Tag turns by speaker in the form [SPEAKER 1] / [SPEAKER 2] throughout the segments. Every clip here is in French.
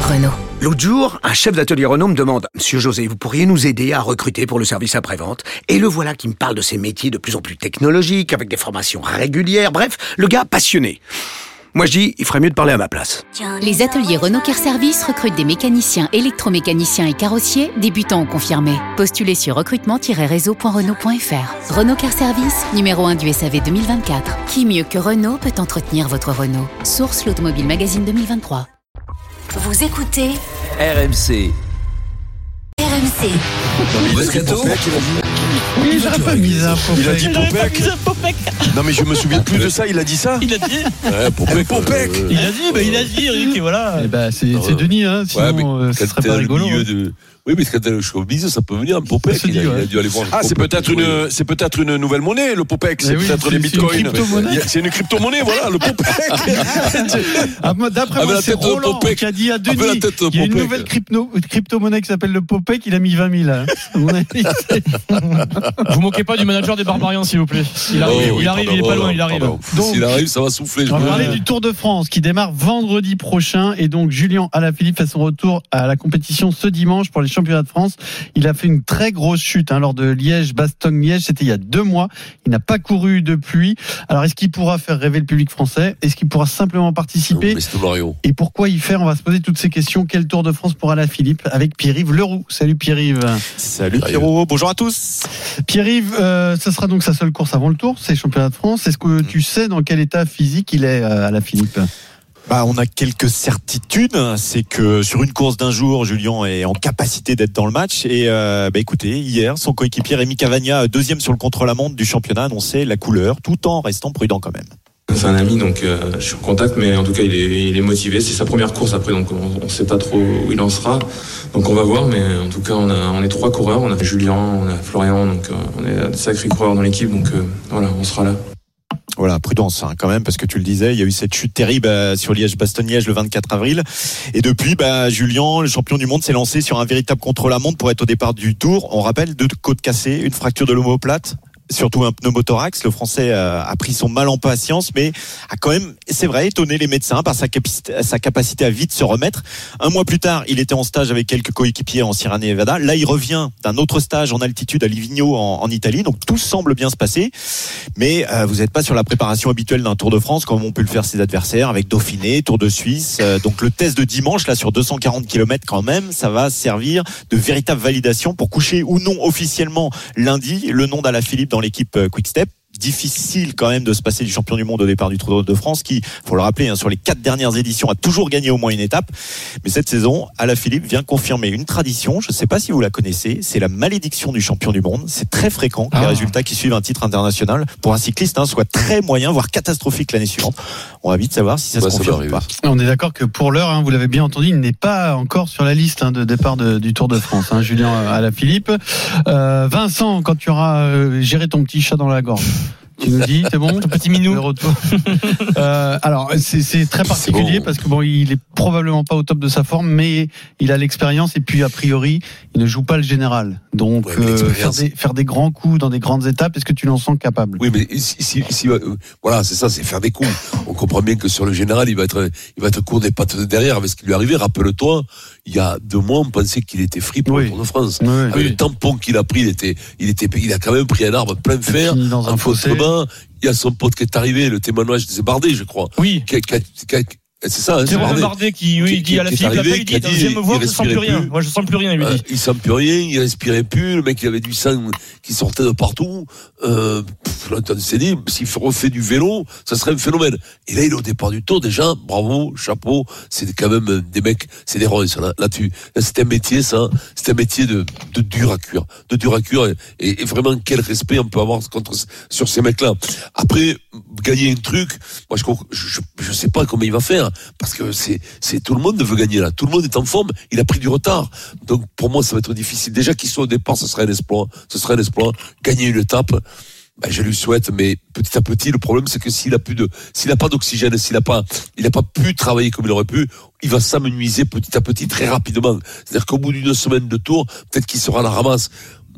[SPEAKER 1] Renault.
[SPEAKER 2] L'autre jour, un chef d'atelier Renault me demande « Monsieur José, vous pourriez nous aider à recruter pour le service après-vente ?» Et le voilà qui me parle de ces métiers de plus en plus technologiques, avec des formations régulières, bref, le gars passionné. Moi je dis, il ferait mieux de parler à ma place.
[SPEAKER 1] Les ateliers Renault Car Service recrutent des mécaniciens, électromécaniciens et carrossiers, débutants ou confirmés. Postulez sur recrutement-réseau.renault.fr. Renault Car Service, numéro 1 du SAV 2024. Qui mieux que Renault peut entretenir votre Renault? Source l'Automobile Magazine 2023. Vous écoutez
[SPEAKER 3] RMC.
[SPEAKER 1] RMC.
[SPEAKER 3] Moscato.
[SPEAKER 4] Il a pas mis un Popek.
[SPEAKER 5] Il a dit Popek. Non mais je me souviens plus de ça, il a dit ça.
[SPEAKER 6] Il a dit.
[SPEAKER 5] Ouais, Popek.
[SPEAKER 6] Il a dit, Rick, et voilà.
[SPEAKER 4] Eh ben, c'est Denis, hein, sinon ce serait pas rigolo.
[SPEAKER 5] Oui, mais quand le showbiz, ça peut venir un Popek. Il a dû aller voir. Ah, c'est peut-être une nouvelle monnaie, le Popek. C'est peut-être les bitcoins. C'est une crypto-monnaie, voilà, le Popek.
[SPEAKER 4] D'après moi, c'est Roland qui a dit à Denis, il y a une nouvelle crypto-monnaie qui s'appelle le Popek, il a mis 20 000.
[SPEAKER 6] Vous moquez pas du manager des Barbarians, s'il vous plaît. Il arrive, il est pas loin, il arrive.
[SPEAKER 5] S'il arrive, ça va souffler.
[SPEAKER 4] On va parler du Tour de France qui démarre vendredi prochain, et donc Julien Alaphilippe fait son retour à la compétition ce dimanche pour les championnats de France. Il a fait une très grosse chute lors de Liège-Bastogne-Liège, c'était il y a 2 mois. Il n'a pas couru depuis. Alors est-ce qu'il pourra faire rêver le public français? Est-ce qu'il pourra simplement participer? Et pourquoi y faire? On va se poser toutes ces questions. Quel Tour de France pour Alaphilippe avec Pierre-Yves Leroux? Salut Pierre-Yves.
[SPEAKER 7] Salut Pierrot, bonjour à tous.
[SPEAKER 4] Pierre-Yves, ça sera donc sa seule course avant le Tour, c'est les championnats de France. Est-ce que tu sais dans quel état physique il est, Alaphilippe?
[SPEAKER 7] On a quelques certitudes, c'est que sur une course d'un jour, Julien est en capacité d'être dans le match. Et écoutez, hier, son coéquipier Rémi Cavagna, deuxième sur le contre-la-montre du championnat, annonçait la couleur, tout en restant prudent quand même.
[SPEAKER 8] C'est un ami, donc je suis en contact, mais en tout cas il est motivé. C'est sa première course après, donc on ne sait pas trop où il en sera. Donc on va voir, mais en tout cas on est 3 coureurs, on a Julien, on a Florian, donc on est de sacrés coureurs dans l'équipe, donc voilà, on sera là.
[SPEAKER 7] Voilà, prudence quand même, parce que tu le disais, il y a eu cette chute terrible sur Liège-Bastogne-Liège le 24 avril. Et depuis, Julien, le champion du monde, s'est lancé sur un véritable contre-la-montre pour être au départ du Tour. On rappelle 2 côtes cassées, une fracture de l'omoplate, surtout un pneumothorax. Le Français a pris son mal en patience, mais a quand même, c'est vrai, étonné les médecins par sa capacité à vite se remettre. 1 mois plus tard, il était en stage avec quelques coéquipiers en Sierra Nevada. Là, il revient d'un autre stage en altitude à Livigno en Italie. Donc tout semble bien se passer. Mais vous n'êtes pas sur la préparation habituelle d'un Tour de France, comme ont pu le faire ses adversaires avec Dauphiné, Tour de Suisse. Donc le test de dimanche, là, sur 240 km quand même, ça va servir de véritable validation pour coucher ou non officiellement lundi le nom d'Alaphilippe dans l'équipe Quick-Step. Difficile quand même de se passer du champion du monde au départ du Tour de France qui, faut le rappeler, sur les 4 dernières éditions a toujours gagné au moins une étape. Mais cette saison, Alaphilippe vient confirmer une tradition, je ne sais pas si vous la connaissez, c'est la malédiction du champion du monde. C'est très fréquent que les résultats qui suivent un titre international pour un cycliste soient très moyens, voire catastrophiques l'année suivante. On va vite savoir si ça se confirme ou pas.
[SPEAKER 4] On est d'accord que pour l'heure, vous l'avez bien entendu, il n'est pas encore sur la liste de départ du Tour de France, Julien Alaphilippe. Vincent, quand tu auras géré ton petit chat dans la gorge, tu nous dis, c'est bon?
[SPEAKER 6] Un petit minou.
[SPEAKER 4] Le retour. Alors, c'est très particulier parce que il est probablement pas au top de sa forme, mais il a l'expérience et puis, a priori, il ne joue pas le général. Donc, faire des grands coups dans des grandes étapes, est-ce que tu l'en sens capable?
[SPEAKER 5] Oui, mais voilà, c'est ça, c'est faire des coups. On comprend bien que sur le général, il va être court des pattes de derrière avec ce qui lui est arrivé. Rappelle-toi, il y a 2 mois, on pensait qu'il était free pour le Tour de France. Avec le tampon qu'il a pris, il a quand même pris un arbre plein fer.
[SPEAKER 4] Dans un fossé.
[SPEAKER 5] Il y a son pote qui est arrivé, le témoignage de Bardet, je crois.
[SPEAKER 6] Oui.
[SPEAKER 5] C'est ça,
[SPEAKER 6] c'est Bardet qui dit à la Philippe, il dit, je me vois, je sens plus rien. Moi, je sens plus rien, il lui dit.
[SPEAKER 5] Il sent plus rien, il respirait plus, le mec, il avait du sang qui sortait de partout. On s'est dit, s'il refait du vélo, ça serait un phénomène. Et là, il est au départ du Tour, déjà, bravo, chapeau, c'est quand même des mecs, c'est des rois, ça, là-dessus. Là, c'est un métier, ça, c'est un métier de dur à cuire. De dur à cuire, et vraiment, quel respect on peut avoir sur ces mecs-là. Après, gagner un truc, moi, je sais pas comment il va faire. Parce que c'est tout le monde veut gagner là, tout le monde est en forme, il a pris du retard, donc pour moi ça va être difficile. Déjà qu'il soit au départ, ce serait un exploit, gagner une étape, je lui souhaite, mais petit à petit le problème c'est que s'il a pas d'oxygène, il a pas pu travailler comme il aurait pu, il va s'amenuiser petit à petit très rapidement. C'est-à-dire qu'au bout d'1 semaine de Tour, peut-être qu'il sera à la ramasse.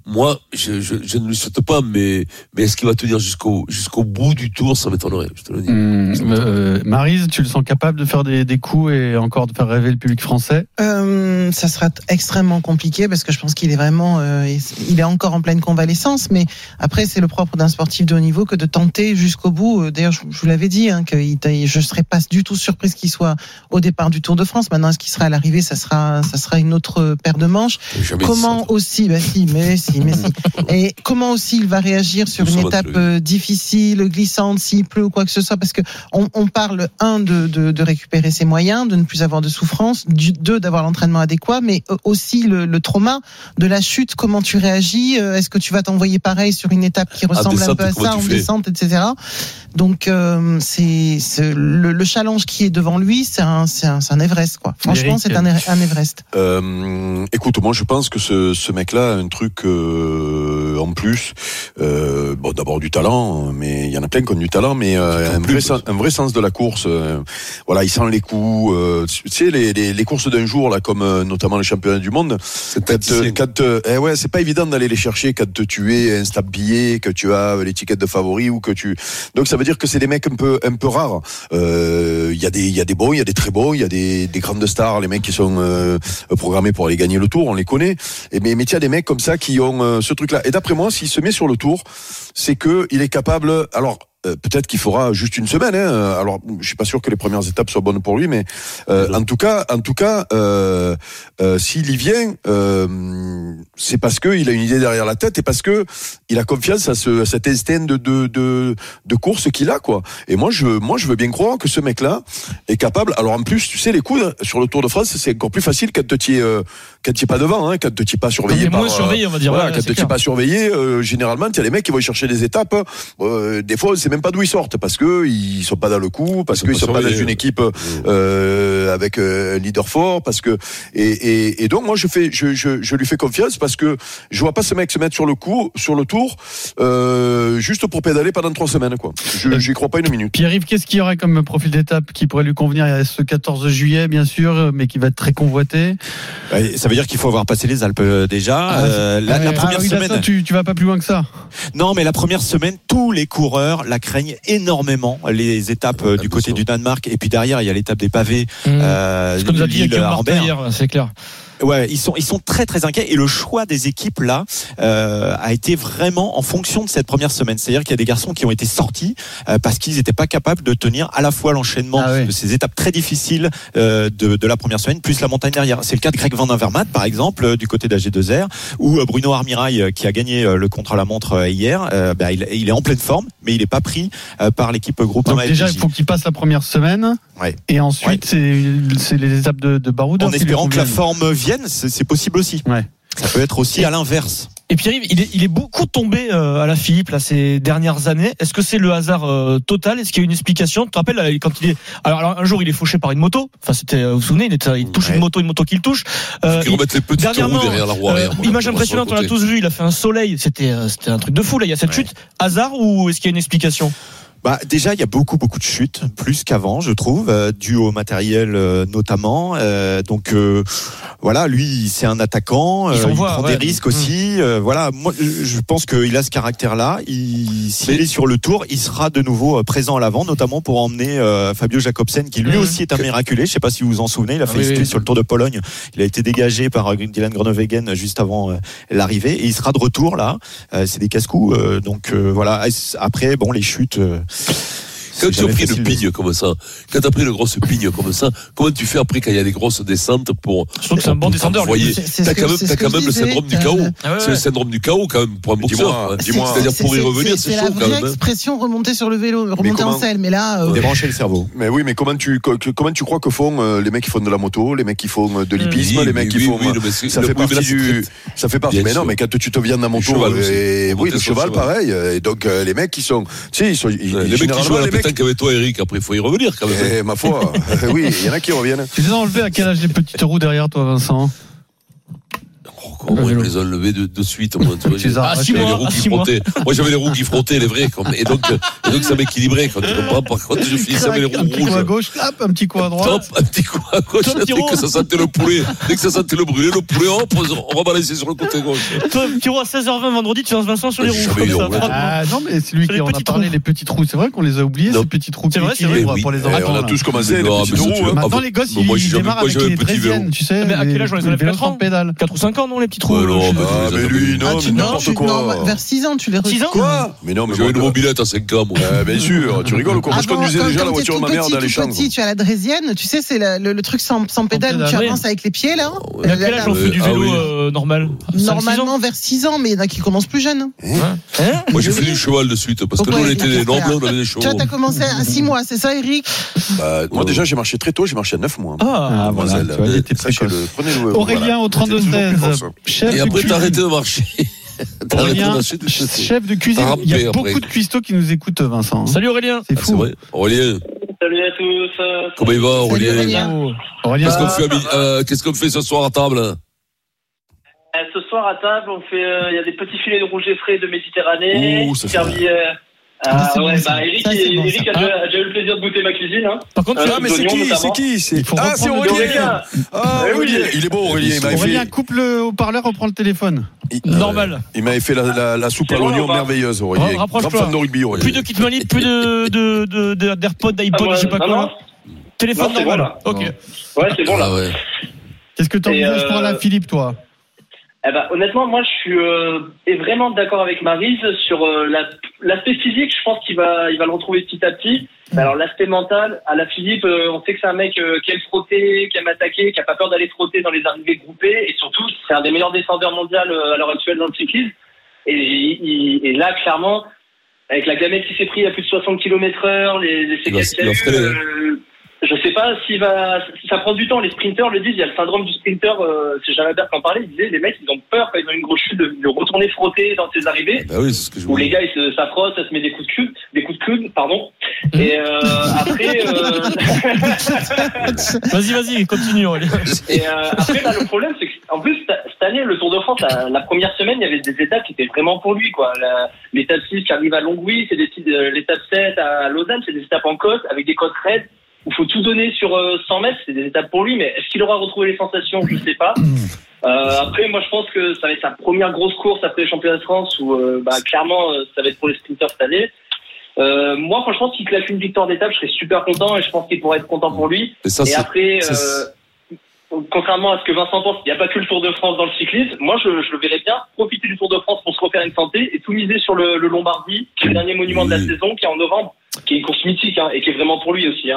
[SPEAKER 5] moi, je ne le souhaite pas, mais est-ce qu'il va tenir jusqu'au bout du tour? Ça m'étonnerait, je te le dis.
[SPEAKER 4] Maryse, tu le sens capable de faire des coups et encore de faire rêver le public français?
[SPEAKER 9] Ça sera extrêmement compliqué parce que je pense qu'il est vraiment, il est encore en pleine convalescence. Mais après, c'est le propre d'un sportif de haut niveau que de tenter jusqu'au bout. D'ailleurs, je vous l'avais dit, que je serais pas du tout surprise qu'il soit au départ du Tour de France. Maintenant, est-ce qu'il sera à l'arrivée? Ça sera une autre paire de manches. Comment aussi, mais si. Et comment aussi il va réagir sur une étape difficile, glissante, s'il pleut ou quoi que ce soit, parce que on parle de récupérer ses moyens, de ne plus avoir de souffrance, d'avoir l'entraînement adéquat, mais aussi le trauma de la chute. Comment tu réagis? Est-ce que tu vas t'envoyer pareil sur une étape qui ressemble un peu à ça, en descente, etc. Donc c'est le challenge qui est devant lui, c'est un Everest, quoi. Franchement, c'est un Everest.
[SPEAKER 10] Écoute, moi je pense que ce mec-là a un truc en plus. Bon, d'abord du talent, mais il y en a plein qui ont du talent, mais un vrai sens de la course. Voilà, il sent les coups. Tu sais, les courses d'un jour là, comme notamment les championnats du monde. C'est pas évident d'aller les chercher quand tu es installé, que tu as l'étiquette de favori ou que tu. Donc ça veut dire que c'est des mecs un peu rares. Il y a des bons, il y a des très bons, il y a des grandes stars, les mecs qui sont programmés pour aller gagner le Tour, on les connaît. Mais il y a des mecs comme ça qui ont ce truc-là. Et d'après moi, s'il se met sur le Tour, c'est que il est capable. Alors. Peut-être qu'il fera juste une semaine. Alors, je suis pas sûr que les premières étapes soient bonnes pour lui, mais en tout cas, s'il y vient, c'est parce que il a une idée derrière la tête et parce que il a confiance à cet instinct de course qu'il a, quoi. Et moi, je veux bien croire que ce mec-là est capable. Alors, en plus, tu sais, les coups sur le Tour de France, c'est encore plus facile quand tu es pas devant, quand tu es pas surveillé.
[SPEAKER 6] Moins surveillé, on va dire.
[SPEAKER 10] Voilà, quand tu es pas surveillé, généralement, il y a les mecs qui vont chercher des étapes. Des fois, c'est même pas d'où ils sortent parce que ils sont pas dans le coup, parce qu'ils sont pas dans une équipe avec un leader fort, parce que et donc moi je lui fais confiance parce que je vois pas ce mec se mettre sur le Tour juste pour pédaler pendant 3 semaines, quoi. J'y crois pas une minute.
[SPEAKER 4] Pierre-Yves, qu'est-ce qu'il y aurait comme profil d'étape qui pourrait lui convenir? Il y a ce 14 juillet bien sûr, mais qui va être très convoité.
[SPEAKER 7] Ça veut dire qu'il faut avoir passé les Alpes déjà. La première semaine.
[SPEAKER 4] Ça, tu vas pas plus loin que ça.
[SPEAKER 7] Non, mais la première semaine, tous les coureurs la craignent énormément, les étapes du côté du Danemark, et puis derrière il y a l'étape des pavés.
[SPEAKER 6] Ce que nous a dit Martin hier, c'est clair.
[SPEAKER 7] Ouais, ils sont très très inquiets, et le choix des équipes là a été vraiment en fonction de cette première semaine. C'est-à-dire qu'il y a des garçons qui ont été sortis parce qu'ils n'étaient pas capables de tenir à la fois l'enchaînement de ces étapes très difficiles de la première semaine plus la montagne derrière. C'est le cas de Greg Van Avermaet par exemple du côté d'AG2R, ou Bruno Armirail qui a gagné le contre-la-montre hier. Il est en pleine forme, mais il n'est pas pris par l'équipe Groupama.
[SPEAKER 4] Donc déjà il faut qu'il passe la première semaine, et ensuite c'est les étapes de Baroudeur.
[SPEAKER 7] En espérant que la forme vienne. C'est possible aussi.
[SPEAKER 4] Ouais.
[SPEAKER 7] Ça peut être aussi à l'inverse.
[SPEAKER 6] Et Pierre-Yves, il est beaucoup tombé à la Philippe là ces dernières années. Est-ce que c'est le hasard total? Est-ce qu'il y a une explication? Tu te rappelles quand il est alors un jour il est fauché par une moto. Enfin c'était, vous vous souvenez, il touche une moto qui le touche.
[SPEAKER 5] Il remettre les petites roues derrière la roue arrière.
[SPEAKER 6] Image impressionnante, on l'a tous vu. Il a fait un soleil. C'était un truc de fou là. Il y a cette chute. Hasard ou est-ce qu'il y a une explication?
[SPEAKER 7] Déjà, il y a beaucoup de chutes, plus qu'avant, je trouve, dû au matériel notamment. Donc voilà, lui, c'est un attaquant, il prend des risques aussi. Voilà, moi, je pense qu'il a ce caractère-là. S'il est sur le Tour, il sera de nouveau présent à l'avant, notamment pour emmener Fabio Jacobsen, qui lui aussi est un miraculé. Je sais pas si vous vous en souvenez, il a fait histoire sur le Tour de Pologne. Il a été dégagé par Dylan Groenewegen juste avant l'arrivée, et il sera de retour là. C'est des casse-coups, donc voilà. Après, bon, les chutes.
[SPEAKER 5] Quand tu as pris le pigne comme ça, quand tu as pris le grosse pigne comme ça, comment tu fais après quand il y a des grosses descentes pour.
[SPEAKER 6] Je trouve que c'est un bon descendeur.
[SPEAKER 5] T'as quand même le syndrome du chaos. C'est le syndrome du chaos quand même pour un boxeur.
[SPEAKER 10] Dis-moi.
[SPEAKER 5] C'est-à-dire pour y revenir, c'est chaud quand même.
[SPEAKER 9] C'est la vraie expression remonter sur le vélo, remonter en selle. Mais là,
[SPEAKER 7] débrancher le cerveau.
[SPEAKER 10] Mais oui, mais comment tu crois que font les mecs qui font de la moto, les mecs qui font de l'hippisme, les mecs qui font. Ça fait partie du. Ça fait partie. Mais non, mais quand tu te viens de la moto, oui, le cheval, pareil. Et donc les mecs qui sont. Tu sais,
[SPEAKER 5] les mecs qui jouent à la pétanque avec toi, Eric, après il faut y revenir quand même.
[SPEAKER 10] Ma foi, oui, il y en a qui reviennent.
[SPEAKER 4] Tu les as enlevés à quel âge les petites roues derrière toi, Vincent?
[SPEAKER 5] Quoi, moi, ils me les ont levés de suite. Moi, tu vois, j'avais les roues qui frottaient. Moi, j'avais les roues qui frottaient, les vrais. Et donc ça m'équilibrait. Quand tu comprends, par contre, je finissais avec les roues rouges.
[SPEAKER 4] Un petit coup à gauche, hop, un petit coup à droite.
[SPEAKER 5] Un petit coup à gauche. Dès que ça sentait le poulet, dès que ça sentait le brûlé, hop, on va balancer sur le côté gauche.
[SPEAKER 6] Toi, Pierrot, à 16h20 vendredi, tu lances Vincent sur les roues.
[SPEAKER 4] Ah non, mais c'est lui qui en a parlé, les petits trous. C'est vrai qu'on les a oubliés, ces petits trous.
[SPEAKER 6] C'est vrai,
[SPEAKER 4] pour les enfants.
[SPEAKER 10] On a tous commencé les petits trous.
[SPEAKER 4] Maintenant, les gosses, ils démarrent avec les draisiennes, tu sais.
[SPEAKER 6] Mais à quel âge on les enlève 4 ans
[SPEAKER 4] pédale
[SPEAKER 6] 4 ou 5 ans, non, les petits trous?
[SPEAKER 10] Mais lui, non, mais n'importe quoi.
[SPEAKER 9] Vers 6 ans, tu les reçois.
[SPEAKER 6] 6 ans?
[SPEAKER 10] Quoi? Mais non, mais
[SPEAKER 5] j'avais une mobilette à 5 ans, moi.
[SPEAKER 10] Bien sûr, tu rigoles ou quoi? Moi, je conduisais déjà la voiture de ma mère dans les champs.
[SPEAKER 9] Tu as la draisienne, tu sais, c'est le truc sans pédale où tu avances avec les pieds, là.
[SPEAKER 6] À quel âge on fait du vélo normal?
[SPEAKER 9] Normalement, vers 6 ans, mais il y en a qui commencent plus jeunes.
[SPEAKER 5] Moi, j'ai fait du cheval de suite, parce que nous, on était des nobles, on avait des chevaux.
[SPEAKER 9] Tu vois, t'as commencé à 6 mois, c'est ça, Eric?
[SPEAKER 10] Moi, déjà, j'ai marché très tôt, j'ai marché à 9 mois.
[SPEAKER 4] Ah, voilà, tu vois, il était précoce. Aurélien au 32-16, chef.
[SPEAKER 5] Et après, t'as arrêté de marcher.
[SPEAKER 4] Aurélien, chef de cuisine. Il y a beaucoup de cuistots qui nous écoutent, Vincent.
[SPEAKER 6] Salut Aurélien.
[SPEAKER 4] C'est fou.
[SPEAKER 5] Aurélien.
[SPEAKER 11] Salut à tous.
[SPEAKER 5] Comment il va, Aurélien? Qu'est-ce qu'on fait ce soir à table?
[SPEAKER 11] Ce soir à table, on fait, il y a des petits filets de rouget frais de Méditerranée. Servi. Eric a déjà eu le plaisir de goûter ma cuisine.
[SPEAKER 6] Par contre,
[SPEAKER 10] mais c'est qui? C'est Aurélien. Aurélien. Il est beau, Aurélien.
[SPEAKER 4] Aurélien, coupe le haut-parleur, reprend le téléphone.
[SPEAKER 6] Normal.
[SPEAKER 10] Il m'avait fait la soupe à l'oignon merveilleuse, Aurélien. Grand fan de rugby, Aurélien.
[SPEAKER 6] Plus de kit manip, plus d'AirPod, d'iPod, je sais pas quoi. Téléphone normal. Ok.
[SPEAKER 11] Ouais, c'est bon là.
[SPEAKER 4] Qu'est-ce que t'envisages pour Alain Philippe, toi?
[SPEAKER 11] Honnêtement, moi, je suis vraiment d'accord avec Maryse sur l'aspect physique. Je pense qu'il va le retrouver petit à petit. Alors l'aspect mental, Alain Philippe, on sait que c'est un mec qui aime frotter, qui aime attaquer, qui a pas peur d'aller frotter dans les arrivées groupées, et surtout, c'est un des meilleurs descendeurs mondiaux à l'heure actuelle dans le cyclisme. Et là, clairement, avec la gamette qui s'est pris à plus de 60 km/h, les séquelles qu'il y a eu, je sais pas si ça prend du temps. Les sprinteurs le disent, il y a le syndrome du sprinter, c'est Jalabert qui en parlait, il disait, les mecs, ils ont peur quand ils ont une grosse chute de retourner frotter dans ces arrivées.
[SPEAKER 5] Oui, c'est ce que je
[SPEAKER 11] où les gars, ils s'affrontent, ça se met des coups de coude, pardon. Et après...
[SPEAKER 6] Vas-y, continue.
[SPEAKER 11] Et après, là, le problème, c'est qu'en plus, cette année, le Tour de France, la première semaine, il y avait des étapes qui étaient vraiment pour lui, quoi. L'étape 6 qui arrive à Longwy, c'est l'étape 7 à Lausanne, c'est des étapes en côte, avec des côtes raides. Il faut tout donner sur 100 mètres, c'est des étapes pour lui, mais est-ce qu'il aura retrouvé les sensations? Je sais pas. Après, moi, je pense que ça va être sa première grosse course après les championnats de France, où clairement, ça va être pour les sprinteurs cette année. Moi, franchement, s'il claque une victoire d'étape, je serais super content, et je pense qu'il pourrait être content pour lui. Et après, contrairement à ce que Vincent pense, il n'y a pas que le Tour de France dans le cyclisme. Moi, je le verrais bien profiter du Tour de France pour se refaire une santé et tout miser sur le Lombardie, qui est le dernier monument de la saison, qui est en novembre, qui est une course mythique, et qui est vraiment pour lui aussi.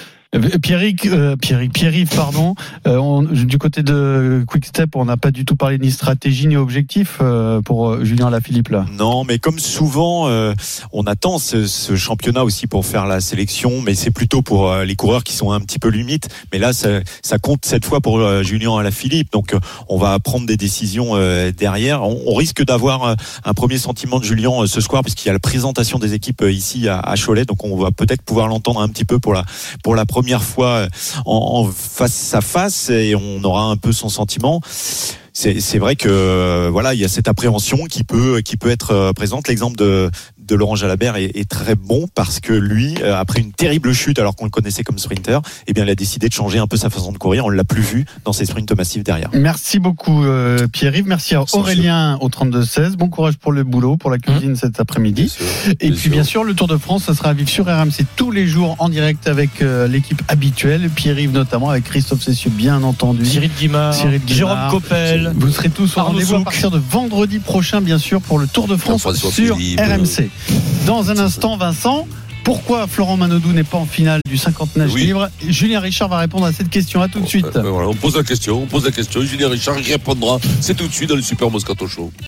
[SPEAKER 4] Pierre-Yves, pardon. Du côté de Quick-Step, on n'a pas du tout parlé ni stratégie ni objectif pour Julien Alaphilippe là.
[SPEAKER 7] Non, mais comme souvent, on attend ce championnat aussi pour faire la sélection, mais c'est plutôt pour les coureurs qui sont un petit peu limites. Mais là, ça compte cette fois pour Julien Alaphilippe. Donc, on va prendre des décisions derrière. On risque d'avoir un premier sentiment de Julien ce soir, puisqu'il y a la présentation des équipes ici à Cholet. Donc, on va peut-être pouvoir l'entendre un petit peu pour la première fois en face à face, et on aura un peu son sentiment. C'est vrai que voilà, il y a cette appréhension qui peut être présente. L'exemple de Laurent Jalabert est très bon, parce que lui, après une terrible chute, alors qu'on le connaissait comme sprinter, eh bien, il a décidé de changer un peu sa façon de courir. On l'a plus vu dans ses sprints massifs derrière.
[SPEAKER 4] Merci beaucoup Pierre-Yves, merci à Aurélien au 32-16. Bon courage pour le boulot, pour la cuisine cet après-midi. Et puis bien sûr, le Tour de France, ça sera à vivre sur RMC tous les jours en direct avec l'équipe habituelle, Pierre-Yves notamment, avec Christophe Cessieux bien entendu,
[SPEAKER 6] Cyril Guimard, Jérôme Coppel.
[SPEAKER 4] Vous serez tous au rendez-vous à partir de vendredi prochain, bien sûr, pour le Tour de France sur RMC. Dans un instant, Vincent, pourquoi Florent Manodou n'est pas en finale du 50 nage libre? Julien Richard va répondre à cette question. À tout de suite.
[SPEAKER 5] Voilà, on pose la question. Julien Richard y répondra. C'est tout de suite dans le Super Moscato Show.